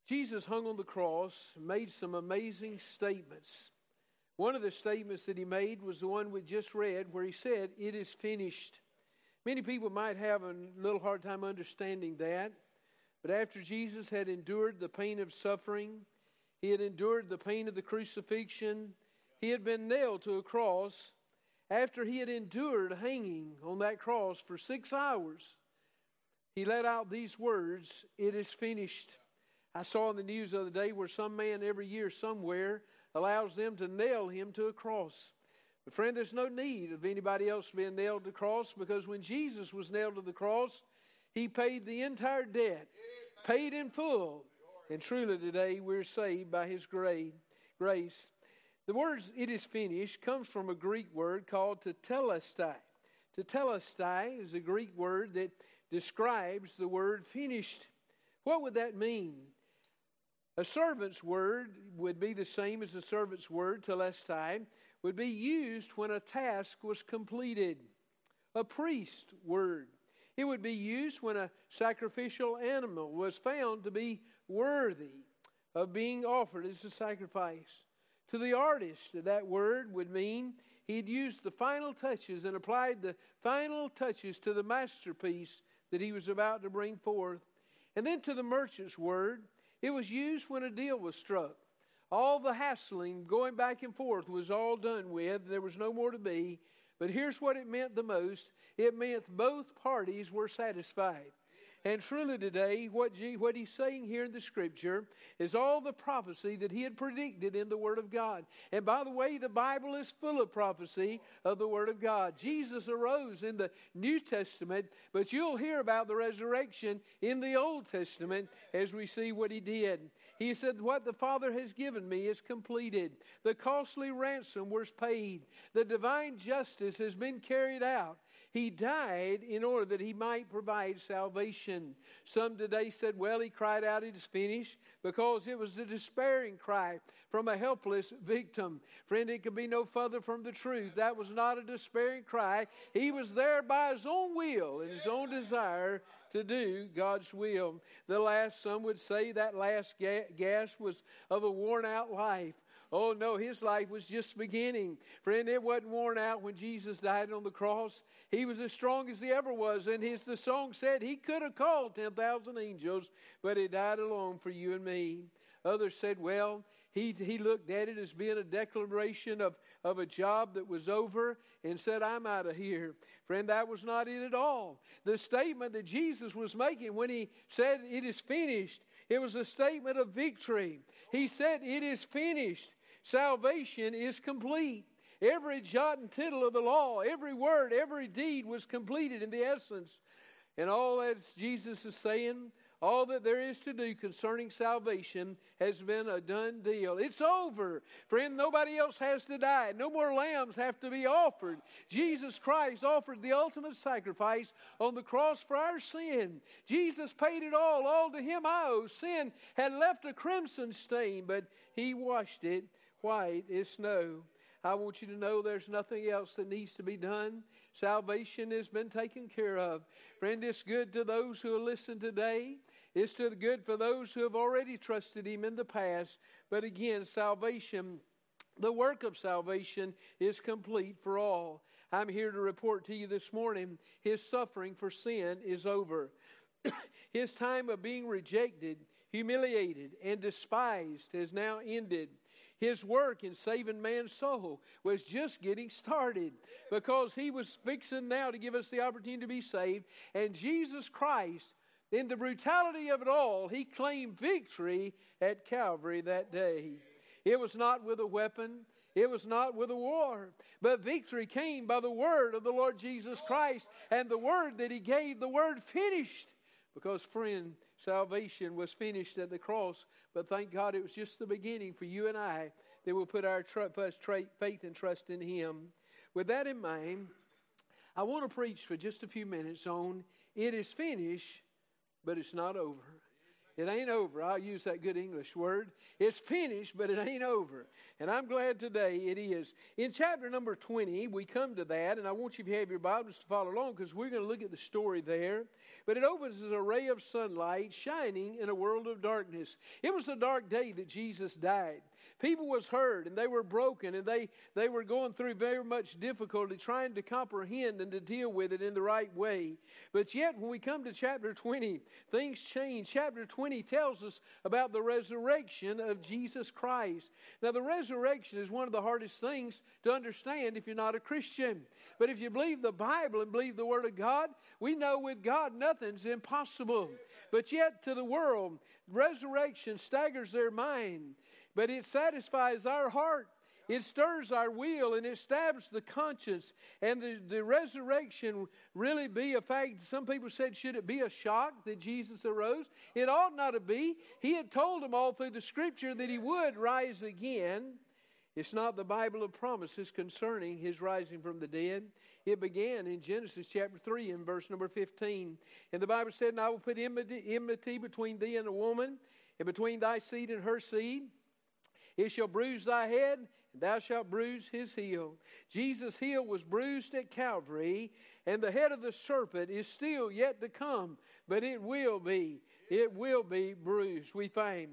Jesus hung on the cross and made some amazing statements. One of the statements that he made was the one we just read, where he said, "It is finished." Many people might have a little hard time understanding that. But after Jesus had endured the pain of suffering, he had endured the pain of the crucifixion, he had been nailed to a cross. After he had endured hanging on that cross for 6 hours, he let out these words, "It is finished." I saw in the news the other day where some man every year somewhere allows them to nail him to a cross. But friend, there's no need of anybody else being nailed to the cross, because when Jesus was nailed to the cross, he paid the entire debt, paid in full. And truly today we're saved by his grace. The words "it is finished" comes from a Greek word called tetelestai. Tetelestai is a Greek word that describes the word finished. What would that mean? A servant's word would be the same as the servant's word, telestai, would be used when a task was completed. A priest word. It would be used when a sacrificial animal was found to be worthy of being offered as a sacrifice. To the artist, that word would mean he'd used the final touches and applied the final touches to the masterpiece that he was about to bring forth. And then to the merchant's word, it was used when a deal was struck. All the hassling, going back and forth, was all done with. There was no more to be. But here's what it meant the most. It meant both parties were satisfied. And truly today, what he's saying here in the Scripture is all the prophecy that he had predicted in the Word of God. And by the way, the Bible is full of prophecy of the Word of God. Jesus arose in the New Testament, but you'll hear about the resurrection in the Old Testament as we see what he did. He said, "What the Father has given me is completed. The costly ransom was paid. The divine justice has been carried out. He died in order that he might provide salvation." Some today said, well, he cried out, "It is finished," because it was the despairing cry from a helpless victim. Friend, it could be no further from the truth. That was not a despairing cry. He was there by his own will and his own desire to do God's will. The last, some would say, that last gasp was of a worn out life. Oh no, his life was just beginning. Friend, it wasn't worn out when Jesus died on the cross. He was as strong as he ever was. And the song said he could have called 10,000 angels, but he died alone for you and me. Others said, well, he looked at it as being a declaration of a job that was over and said, "I'm out of here." Friend, that was not it at all. The statement that Jesus was making when he said, "It is finished," it was a statement of victory. He said, "It is finished." Salvation is complete. Every jot and tittle of the law, every word, every deed was completed in the essence. And all that Jesus is saying, all that there is to do concerning salvation has been a done deal. It's over. Friend, nobody else has to die. No more lambs have to be offered. Jesus Christ offered the ultimate sacrifice on the cross for our sin. Jesus paid it all. All to him I owe. Sin had left a crimson stain, but he washed it white as snow. I want you to know there's nothing else that needs to be done. Salvation has been taken care of. Friend, it's good to those who will listen today. It's good for those who have already trusted him in the past. But again, salvation, the work of salvation is complete for all. I'm here to report to you this morning, his suffering for sin is over. His time of being rejected, humiliated, and despised has now ended. His work in saving man's soul was just getting started, because he was fixing now to give us the opportunity to be saved. And Jesus Christ, in the brutality of it all, he claimed victory at Calvary that day. It was not with a weapon. It was not with a war. But victory came by the word of the Lord Jesus Christ, and the word that he gave, the word finished. Because, friend, salvation was finished at the cross. But thank God it was just the beginning for you and I, that will put our faith and trust in him. With that in mind, I want to preach for just a few minutes on "It is finished, but it's not over." It ain't over. I'll use that good English word. It's finished, but it ain't over. And I'm glad today it is. In chapter number 20, we come to that, and I want you to have your Bibles to follow along because we're going to look at the story there. But it opens as a ray of sunlight shining in a world of darkness. It was a dark day that Jesus died. People was hurt and they were broken and they were going through very much difficulty trying to comprehend and to deal with it in the right way. But yet when we come to chapter 20, things change. Chapter 20 tells us about the resurrection of Jesus Christ. Now the resurrection is one of the hardest things to understand if you're not a Christian. But if you believe the Bible and believe the Word of God, we know with God nothing's impossible. But yet to the world, resurrection staggers their mind. But it satisfies our heart. It stirs our will and it stabs the conscience. And the resurrection really be a fact. Some people said, should it be a shock that Jesus arose? It ought not to be. He had told them all through the Scripture that He would rise again. It's not the Bible of promises concerning His rising from the dead. It began in Genesis chapter 3 and verse number 15. And the Bible said, and I will put enmity between thee and the woman, and between thy seed and her seed. It shall bruise thy head, and thou shalt bruise his heel. Jesus' heel was bruised at Calvary, and the head of the serpent is still yet to come, but it will be bruised, we find.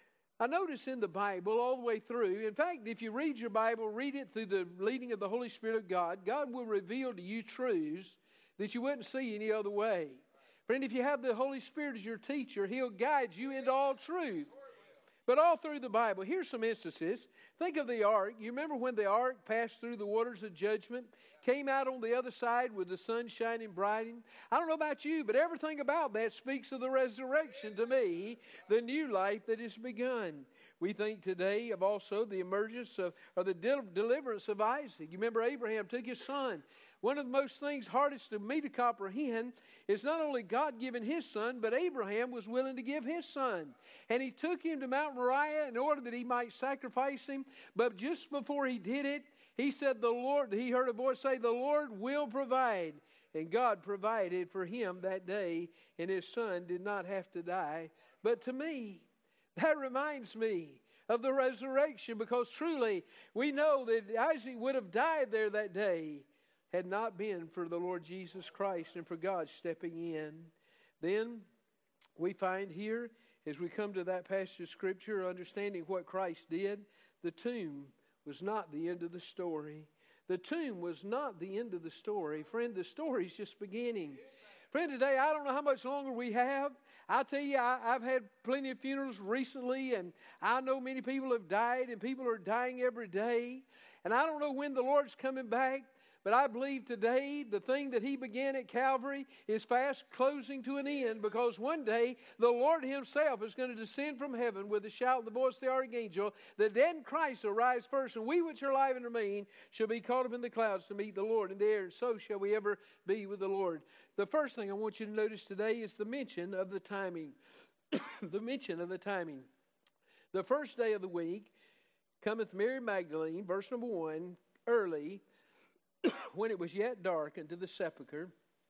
I notice in the Bible all the way through, in fact, if you read your Bible, read it through the leading of the Holy Spirit of God, God will reveal to you truths that you wouldn't see any other way. Friend, if you have the Holy Spirit as your teacher, He'll guide you into all truth. But all through the Bible, here's some instances. Think of the ark. You remember when the ark passed through the waters of judgment, came out on the other side with the sun shining bright? I don't know about you, but everything about that speaks of the resurrection to me, the new life that has begun. We think today of also the emergence of, or the deliverance of Isaac. You remember Abraham took his son. One of the most things hardest to me to comprehend is not only God giving his son, but Abraham was willing to give his son. And he took him to Mount Moriah in order that he might sacrifice him. But just before he did it, he said, he heard a voice say, the Lord will provide. And God provided for him that day, and his son did not have to die. But to me, that reminds me of the resurrection, because truly we know that Isaac would have died there that day had not been for the Lord Jesus Christ and for God stepping in. Then we find here, as we come to that passage of Scripture, understanding what Christ did, the tomb was not the end of the story. The tomb was not the end of the story. Friend, the story's just beginning. Friend, today, I don't know how much longer we have. I tell you, I've had plenty of funerals recently, and I know many people have died, and people are dying every day. And I don't know when the Lord's coming back. But I believe today the thing that He began at Calvary is fast closing to an end, because one day the Lord Himself is going to descend from heaven with a shout and the voice of the archangel. The dead in Christ will rise first, and we which are alive and remain shall be caught up in the clouds to meet the Lord in the air. And so shall we ever be with the Lord. The first thing I want you to notice today is the mention of the timing. The mention of the timing. The first day of the week cometh Mary Magdalene, verse number 1, early, when it was yet dark, unto the sepulchre,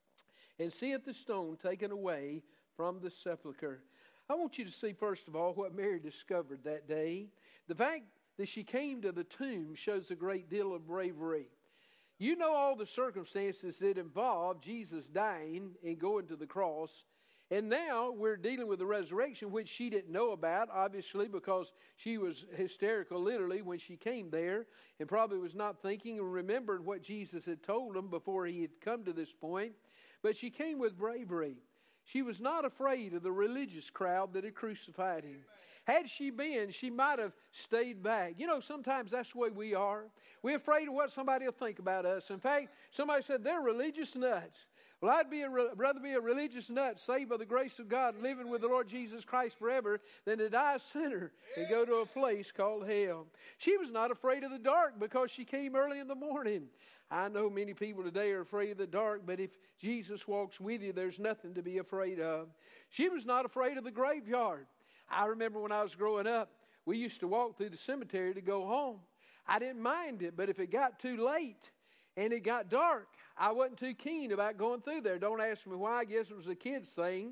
and seeth the stone taken away from the sepulchre. I want you to see, first of all, what Mary discovered that day. The fact that she came to the tomb shows a great deal of bravery. You know all the circumstances that involved Jesus dying and going to the cross. And now we're dealing with the resurrection, which she didn't know about, obviously, because she was hysterical literally when she came there, and probably was not thinking and remembered what Jesus had told them before He had come to this point. But she came with bravery. She was not afraid of the religious crowd that had crucified Him. Had she been, she might have stayed back. You know, sometimes that's the way we are. We're afraid of what somebody will think about us. In fact, somebody said they're religious nuts. Well, I'd rather be a religious nut saved by the grace of God, living with the Lord Jesus Christ forever, than to die a sinner and go to a place called hell. She was not afraid of the dark because she came early in the morning. I know many people today are afraid of the dark, but if Jesus walks with you, there's nothing to be afraid of. She was not afraid of the graveyard. I remember when I was growing up, we used to walk through the cemetery to go home. I didn't mind it, but if it got too late and it got dark, I wasn't too keen about going through there. Don't ask me why. I guess it was a kid's thing.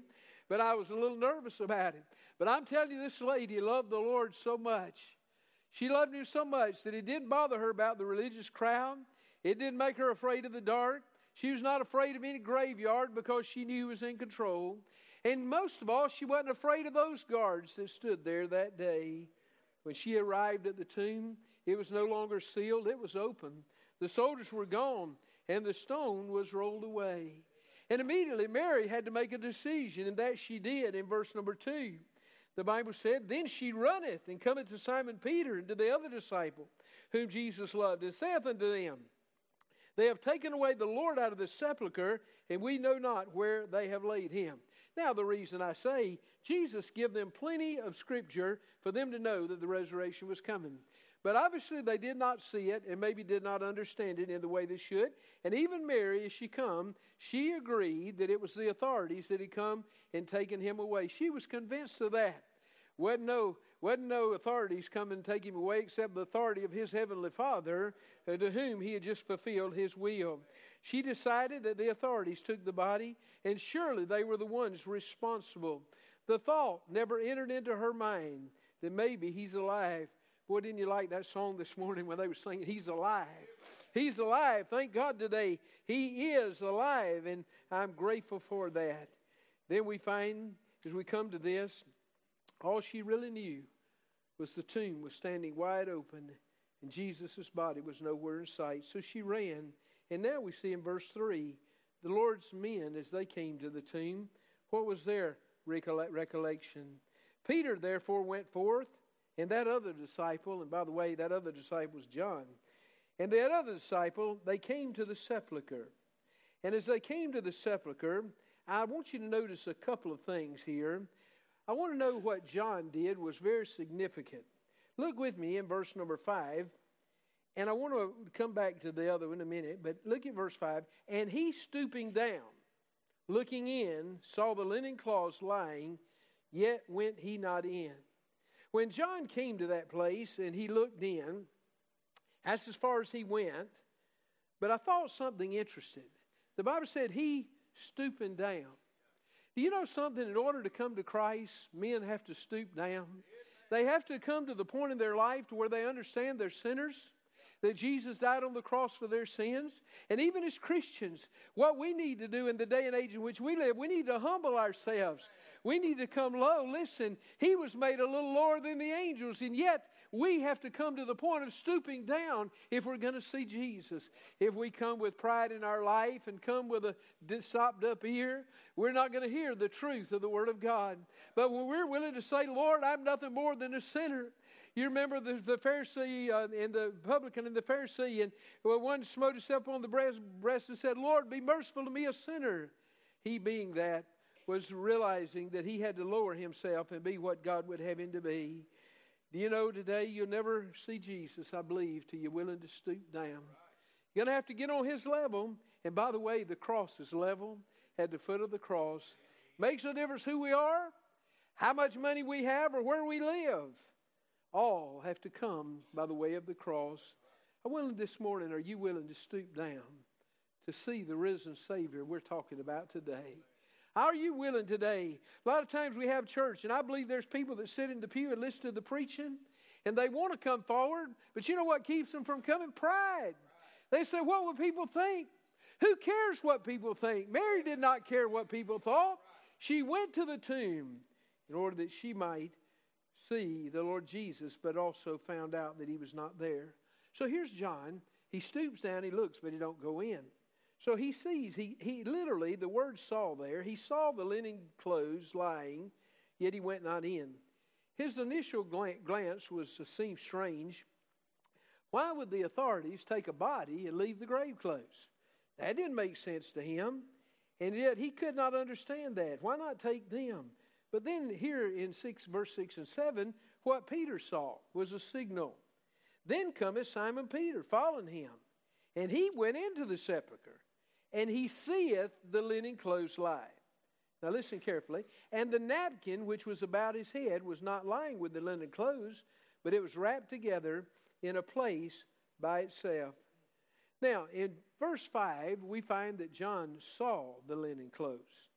but I was a little nervous about it. But I'm telling you, this lady loved the Lord so much. She loved Him so much that it didn't bother her about the religious crowd. It didn't make her afraid of the dark. She was not afraid of any graveyard because she knew He was in control. And most of all, she wasn't afraid of those guards that stood there that day. When she arrived at the tomb, it was no longer sealed, it was open. The soldiers were gone, and the stone was rolled away. And immediately Mary had to make a decision, and that she did in verse number 2. The Bible said, Then she runneth and cometh to Simon Peter and to the other disciple, whom Jesus loved, and saith unto them, They have taken away the Lord out of the sepulchre, and we know not where they have laid Him. Now the reason I say, Jesus gave them plenty of scripture for them to know that the resurrection was coming. But obviously they did not see it and maybe did not understand it in the way they should. And even Mary, as she come, she agreed that it was the authorities that had come and taken Him away. She was convinced of that. Wasn't no authorities come and take Him away except the authority of His heavenly Father, to whom He had just fulfilled His will. She decided that the authorities took the body, and surely they were the ones responsible. The thought never entered into her mind that maybe He's alive. Boy, didn't you like that song this morning when they were singing, He's alive. He's alive. Thank God today He is alive, and I'm grateful for that. Then we find, as we come to this, all she really knew was the tomb was standing wide open, and Jesus' body was nowhere in sight. So she ran, and now we see in verse 3, the Lord's men, as they came to the tomb, what was their recollection? Peter, therefore, went forth, and that other disciple, and by the way, that other disciple was John, and that other disciple, they came to the sepulchre. And as they came to the sepulchre, I want you to notice a couple of things here. I want to know what John did was very significant. Look with me in verse number 5, and I want to come back to the other in a minute, but look at verse 5. And he, stooping down, looking in, saw the linen cloths lying, yet went he not in. When John came to that place and he looked in, that's as far as he went, but I thought something interesting. The Bible said he stooping down. Do you know something? In order to come to Christ, men have to stoop down. They have to come to the point in their life to where they understand they're sinners, that Jesus died on the cross for their sins. And even as Christians, what we need to do in the day and age in which we live, we need to humble ourselves. We need to come low. Listen, He was made a little lower than the angels, and yet we have to come to the point of stooping down if we're going to see Jesus. If we come with pride in our life and come with a stopped up ear, we're not going to hear the truth of the Word of God. But when we're willing to say, Lord, I'm nothing more than a sinner. You remember the Pharisee and the publican and the Pharisee, and one smote himself on the breast and said, Lord, be merciful to me, a sinner. He, being that, was realizing that he had to lower himself and be what God would have him to be. Do you know today you'll never see Jesus, I believe, till you're willing to stoop down. You're going to have to get on His level. And by the way, the cross is level at the foot of the cross. Makes no difference who we are, how much money we have, or where we live. All have to come by the way of the cross. I'm willing this morning, are you willing to stoop down to see the risen Savior we're talking about today? How are you willing today? A lot of times we have church, and I believe there's people that sit in the pew and listen to the preaching, and they want to come forward, but you know what keeps them from coming? Pride. They say, what will people think? Who cares what people think? Mary did not care what people thought. She went to the tomb in order that she might see the Lord Jesus, but also found out that He was not there. So here's John. He stoops down, he looks, but he don't go in. So he sees, he literally, the word saw there, he saw the linen clothes lying, yet he went not in. His initial glance seemed strange. Why would the authorities take a body and leave the grave clothes? That didn't make sense to him, and yet he could not understand that. Why not take them? But then here in verse 6 and 7, what Peter saw was a signal. Then cometh Simon Peter, following him, and he went into the sepulchre. And he seeth the linen clothes lie. Now listen carefully. And the napkin which was about his head was not lying with the linen clothes, but it was wrapped together in a place by itself. Now in verse 5, we find that John saw the linen clothes.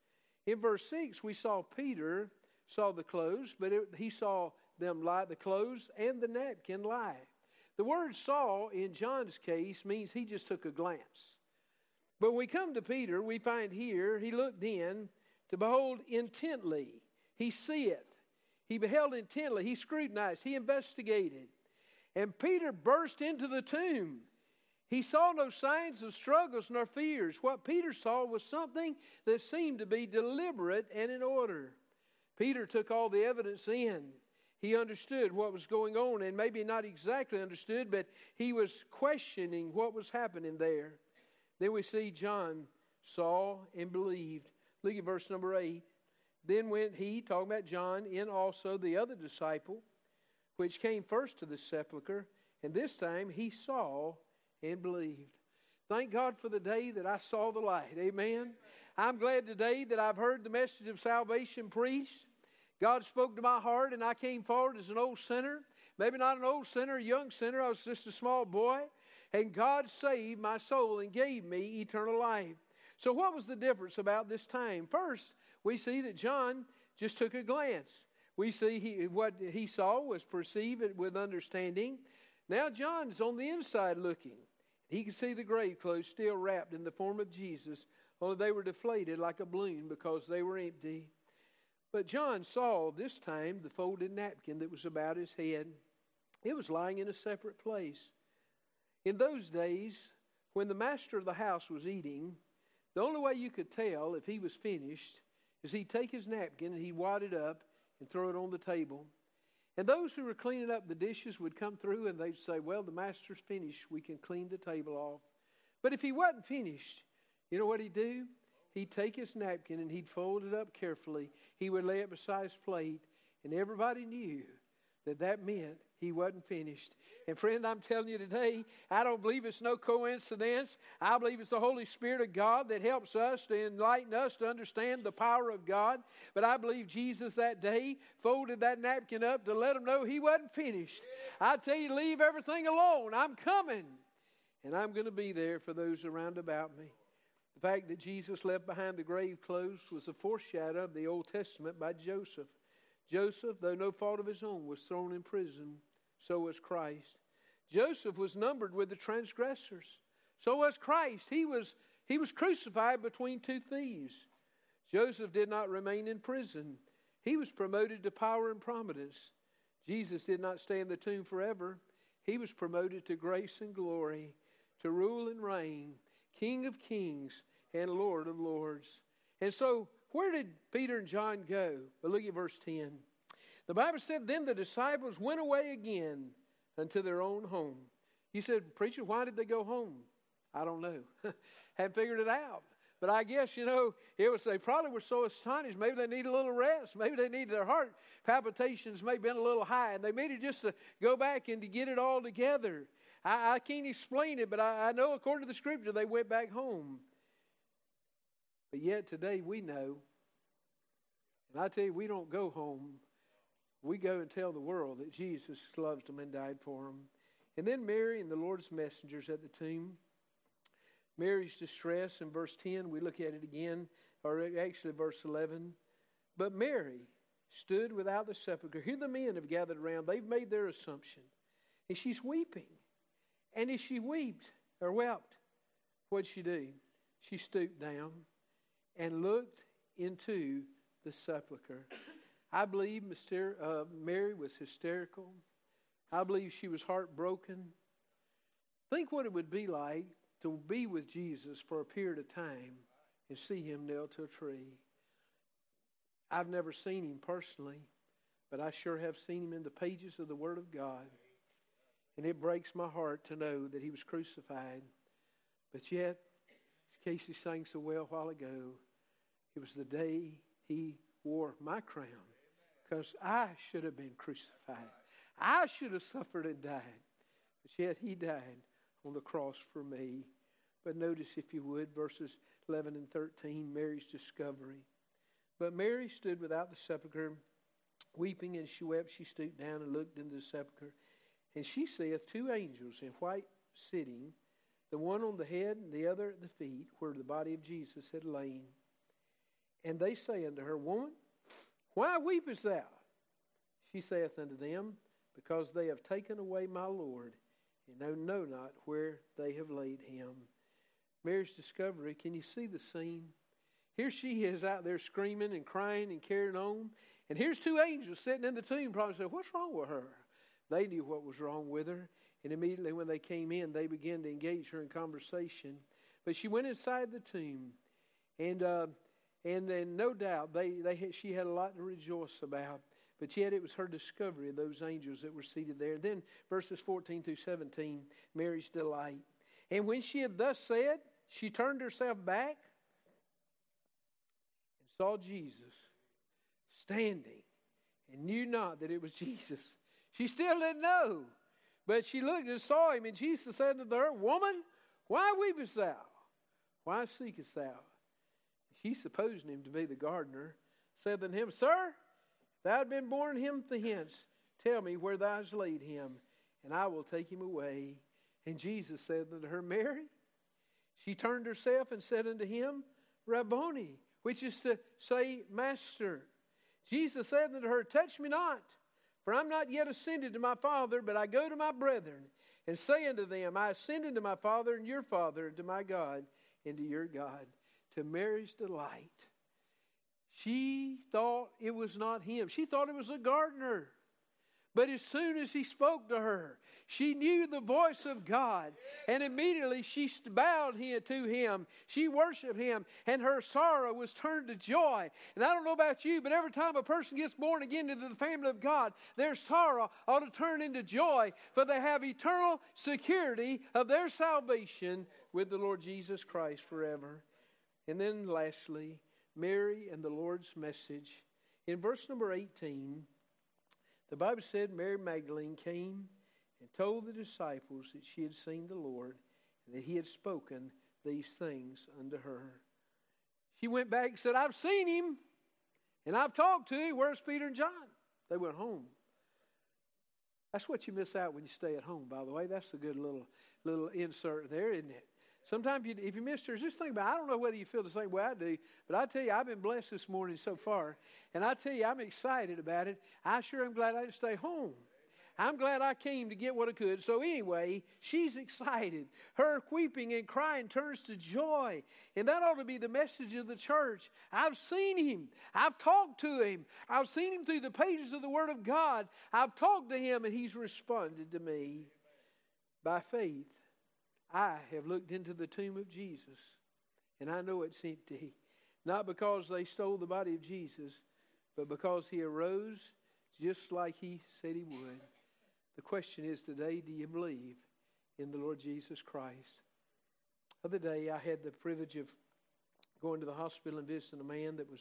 In verse 6, we saw Peter saw the clothes, but he saw them lie, the clothes and the napkin lie. The word saw in John's case means he just took a glance. But when we come to Peter, we find here he looked in to behold intently. He seeth. He beheld intently. He scrutinized. He investigated. And Peter burst into the tomb. He saw no signs of struggles nor fears. What Peter saw was something that seemed to be deliberate and in order. Peter took all the evidence in. He understood what was going on, and maybe not exactly understood, but he was questioning what was happening there. Then we see John saw and believed. Look at verse number 8. Then went he, talking about John, in also the other disciple, which came first to the sepulchre, and this time he saw and believed. Thank God for the day that I saw the light. Amen. I'm glad today that I've heard the message of salvation preached. God spoke to my heart, and I came forward as an old sinner. Maybe not an old sinner, a young sinner. I was just a small boy. And God saved my soul and gave me eternal life. So what was the difference about this time? First, we see that John just took a glance. We see what he saw was perceived with understanding. Now John's on the inside looking. He could see the grave clothes still wrapped in the form of Jesus, only they were deflated like a balloon because they were empty. But John saw this time the folded napkin that was about his head. It was lying in a separate place. In those days, when the master of the house was eating, the only way you could tell if he was finished is he'd take his napkin and he'd wad it up and throw it on the table. And those who were cleaning up the dishes would come through and they'd say, well, the master's finished. We can clean the table off. But if he wasn't finished, you know what he'd do? He'd take his napkin and he'd fold it up carefully. He would lay it beside his plate. And everybody knew that that meant he wasn't finished. And friend, I'm telling you today, I don't believe it's no coincidence. I believe it's the Holy Spirit of God that helps us to enlighten us to understand the power of God. But I believe Jesus that day folded that napkin up to let them know he wasn't finished. I tell you, leave everything alone. I'm coming. And I'm going to be there for those around about me. The fact that Jesus left behind the grave clothes was a foreshadow of the Old Testament by Joseph. Joseph, though no fault of his own, was thrown in prison. So was Christ. Joseph was numbered with the transgressors. So was Christ. He was crucified between two thieves. Joseph did not remain in prison. He was promoted to power and prominence. Jesus did not stay in the tomb forever. He was promoted to grace and glory, to rule and reign, King of kings and Lord of lords. And so, where did Peter and John go? Well, look at verse 10. The Bible said, then the disciples went away again unto their own home. You said, preacher, why did they go home? I don't know. Haven't figured it out. But I guess, they probably were so astonished. Maybe they needed a little rest. Maybe they needed their heart palpitations may have been a little high. And they needed just to go back and to get it all together. I can't explain it, but I know according to the Scripture they went back home. But yet today we know, and I tell you, we don't go home. We go and tell the world that Jesus loves them and died for them. And then Mary and the Lord's messengers at the tomb. Mary's distress in verse 10, we look at it again, or actually verse 11. But Mary stood without the sepulchre. Here the men have gathered around. They've made their assumption. And she's weeping. And as she wept, what'd she do? She stooped down and looked into the sepulchre. I believe Mary was hysterical. I believe she was heartbroken. Think what it would be like to be with Jesus for a period of time and see him nailed to a tree. I've never seen him personally, but I sure have seen him in the pages of the Word of God. And it breaks my heart to know that he was crucified. But yet, as Casey sang so well a while ago, it was the day he wore my crown. Because I should have been crucified. I should have suffered and died. But yet he died on the cross for me. But notice, if you would, verses 11 and 13, Mary's discovery. But Mary stood without the sepulchre, weeping, and she wept. She stooped down and looked into the sepulchre. And she saith, two angels in white sitting, the one on the head and the other at the feet, where the body of Jesus had lain. And they say unto her, Woman, why weepest thou? She saith unto them, Because they have taken away my Lord, and know not where they have laid him. Mary's discovery, can you see the scene? Here she is out there screaming and crying and carrying on. And here's two angels sitting in the tomb probably saying, What's wrong with her? They knew what was wrong with her. And immediately when they came in, they began to engage her in conversation. But she went inside the tomb. And then no doubt she had a lot to rejoice about. But yet it was her discovery of those angels that were seated there. Then verses 14 through 17, Mary's delight. And when she had thus said, she turned herself back and saw Jesus standing and knew not that it was Jesus. She still didn't know. But she looked and saw him, and Jesus said unto her, Woman, why weepest thou? Why seekest thou? She, supposing him to be the gardener, said unto him, Sir, thou hast been born him hence. Tell me where thou hast laid him, and I will take him away. And Jesus said unto her, Mary. She turned herself and said unto him, Rabboni, which is to say, Master. Jesus said unto her, Touch me not, for I am not yet ascended to my Father, but I go to my brethren, and say unto them, I ascend unto my Father and your Father, and to my God and to your God. To Mary's delight, she thought it was not him. She thought it was a gardener. But as soon as he spoke to her, she knew the voice of God. And immediately she bowed to him. She worshiped him. And her sorrow was turned to joy. And I don't know about you, but every time a person gets born again into the family of God, their sorrow ought to turn into joy. For they have eternal security of their salvation with the Lord Jesus Christ forever. And then lastly, Mary and the Lord's message. In verse number 18, the Bible said Mary Magdalene came and told the disciples that she had seen the Lord and that he had spoken these things unto her. She went back and said, I've seen him and I've talked to him. Where's Peter and John? They went home. That's what you miss out when you stay at home, by the way. That's a good little insert there, isn't it? Sometimes if you miss church, just think about it. I don't know whether you feel the same way I do, but I tell you, I've been blessed this morning so far. And I tell you, I'm excited about it. I sure am glad I didn't stay home. I'm glad I came to get what I could. So anyway, she's excited. Her weeping and crying turns to joy. And that ought to be the message of the church. I've seen him. I've talked to him. I've seen him through the pages of the Word of God. I've talked to him and he's responded to me. By faith, I have looked into the tomb of Jesus, and I know it's empty. Not because they stole the body of Jesus, but because he arose just like he said he would. The question is today, do you believe in the Lord Jesus Christ? The other day, I had the privilege of going to the hospital and visiting a man that was,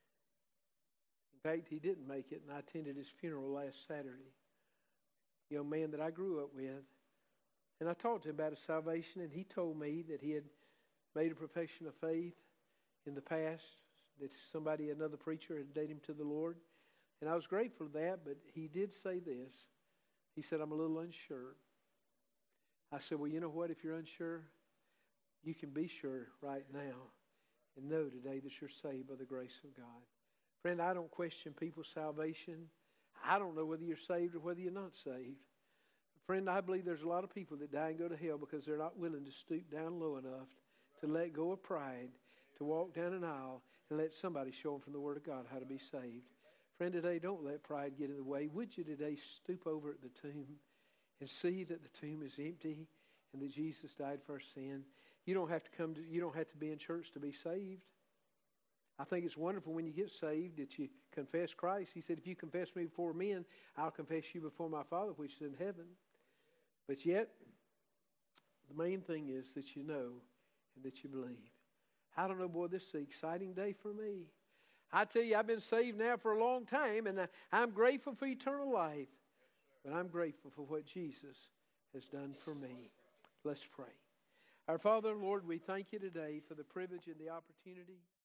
in fact, he didn't make it, and I attended his funeral last Saturday. A young man that I grew up with. And I talked to him about his salvation, and he told me that he had made a profession of faith in the past, that another preacher had led him to the Lord. And I was grateful for that, but he did say this. He said, I'm a little unsure. I said, well, you know what? If you're unsure, you can be sure right now and know today that you're saved by the grace of God. Friend, I don't question people's salvation. I don't know whether you're saved or whether you're not saved. Friend, I believe there's a lot of people that die and go to hell because they're not willing to stoop down low enough to let go of pride, to walk down an aisle and let somebody show them from the Word of God how to be saved. Friend, today, don't let pride get in the way. Would you today stoop over at the tomb and see that the tomb is empty and that Jesus died for our sin? You don't have to be in church to be saved. I think it's wonderful when you get saved that you confess Christ. He said, if you confess me before men, I'll confess you before my Father which is in heaven. But yet, the main thing is that you know and that you believe. I don't know, boy, this is an exciting day for me. I tell you, I've been saved now for a long time, and I'm grateful for eternal life. But I'm grateful for what Jesus has done for me. Let's pray. Our Father, Lord, we thank you today for the privilege and the opportunity